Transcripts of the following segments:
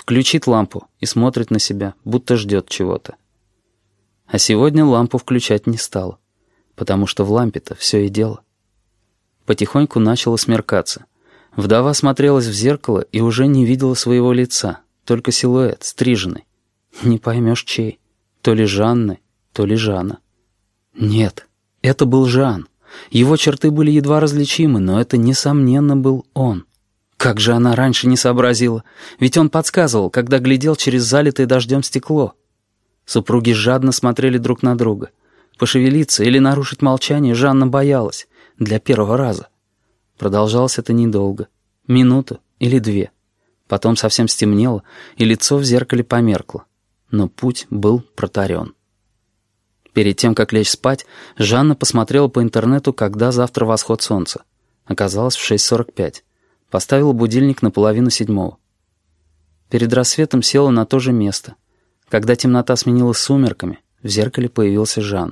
включит лампу и смотрит на себя, будто ждет чего-то. А сегодня лампу включать не стала, потому что в лампе-то все и дело. Потихоньку начало смеркаться. Вдова смотрелась в зеркало и уже не видела своего лица, только силуэт, стриженный. Не поймешь, чей. То ли Жанны, то ли Жана. Нет, это был Жан. Его черты были едва различимы, но это, несомненно, был он. Как же она раньше не сообразила? Ведь он подсказывал, когда глядел через залитое дождем стекло. Супруги жадно смотрели друг на друга. Пошевелиться или нарушить молчание Жанна боялась. Для первого раза. Продолжалось это недолго. Минуту или две. Потом совсем стемнело, и лицо в зеркале померкло. Но путь был протарен. Перед тем, как лечь спать, Жанна посмотрела по интернету, когда завтра восход солнца. Оказалось, в 6:45. Поставила будильник на 6:30. Перед рассветом села на то же место. Когда темнота сменилась сумерками, в зеркале появился Жан.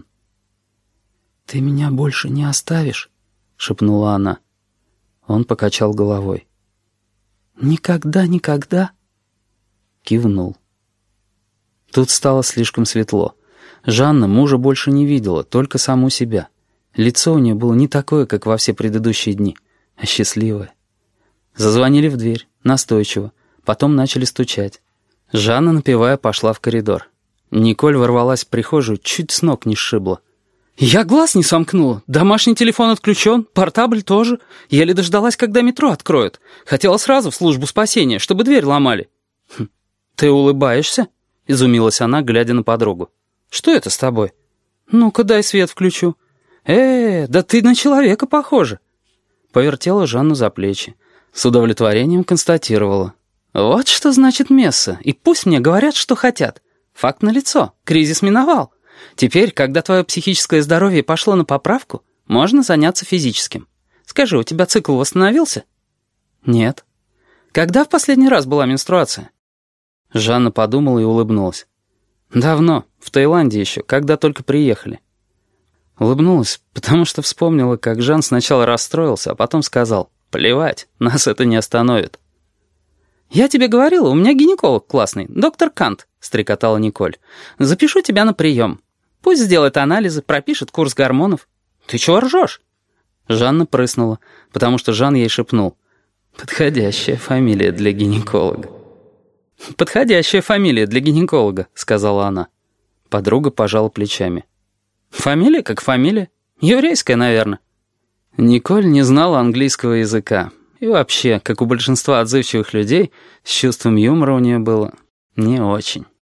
«Ты меня больше не оставишь?» — шепнула она. Он покачал головой. «Никогда, никогда?» Кивнул. Тут стало слишком светло. Жанна мужа больше не видела, только саму себя. Лицо у нее было не такое, как во все предыдущие дни, а счастливое. Зазвонили в дверь, настойчиво. Потом начали стучать. Жанна, напевая, пошла в коридор. Николь ворвалась в прихожую, чуть с ног не сшибла. «Я глаз не сомкнула. Домашний телефон отключен, портабль тоже. Еле дождалась, когда метро откроют. Хотела сразу в службу спасения, чтобы дверь ломали». «Ты улыбаешься?» — изумилась она, глядя на подругу. «Что это с тобой?» «Ну-ка, дай свет включу». Да ты на человека похожа». Повертела Жанну за плечи. С удовлетворением констатировала. «Вот что значит месса, и пусть мне говорят, что хотят. Факт налицо, кризис миновал. Теперь, когда твое психическое здоровье пошло на поправку, можно заняться физическим. Скажи, у тебя цикл восстановился?» «Нет». «Когда в последний раз была менструация?» Жанна подумала и улыбнулась. «Давно, в Таиланде еще, когда только приехали». Улыбнулась, потому что вспомнила, как Жан сначала расстроился, а потом сказал: «Плевать, нас это не остановит». «Я тебе говорила, у меня гинеколог классный, доктор Кант», — стрекотала Николь. «Запишу тебя на прием. Пусть сделает анализы, пропишет курс гормонов». «Ты чего ржешь?» Жанна прыснула, потому что Жан ей шепнул: «Подходящая фамилия для гинеколога». «Подходящая фамилия для гинеколога», — сказала она. Подруга пожала плечами. «Фамилия как фамилия. Еврейская, наверное». Николь не знала английского языка. И вообще, как у большинства отзывчивых людей, с чувством юмора у нее было не очень.